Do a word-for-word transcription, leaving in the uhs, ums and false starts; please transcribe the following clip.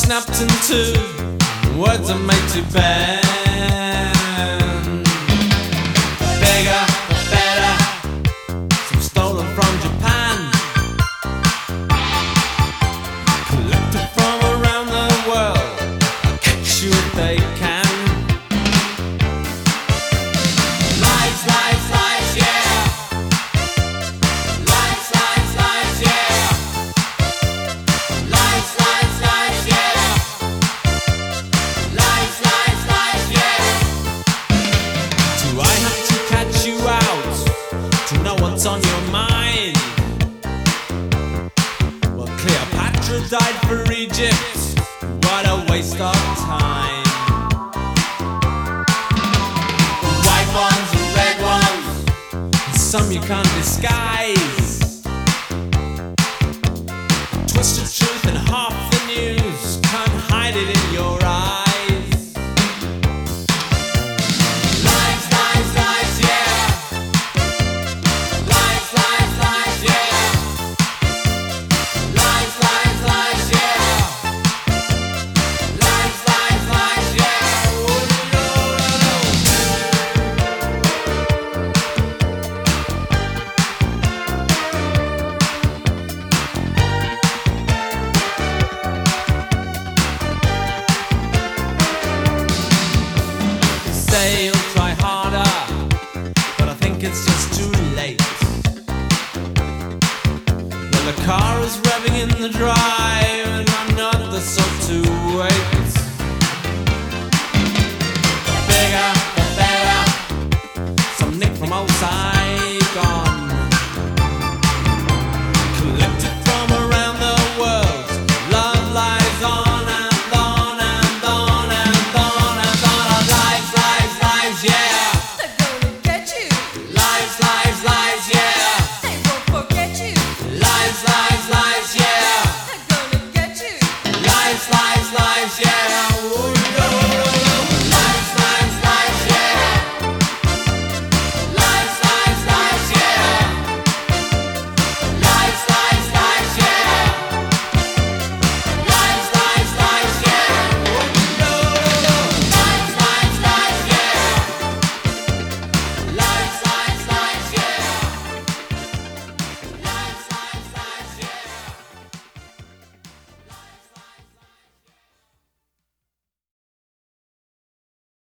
snapped in two. Words are made to bend. Bigger, better. Some stolen from Japan. Collected from around the world. I'll catch you if they can. Lies, lies, lies, yeah. Lies, lies, lies, yeah. Lies, lies, lies, yeah. Lies, lies, lies, yeah. Do I have to catch you out to know what's on your mind? Well, Cleopatra died for Egypt. What a waste of time. The white ones and red ones, and some you can't disguise. Twisted truth and half the news, can't hide it in your eyes. Lies, lies, lies, yeah. Lies, lies, lies, yeah. Lies, lies, lies, yeah. Lies, lies, lies, yeah. Oh, no, no, no. Say you'll try harder, but I think it's just too late. When the car is revving in the drive,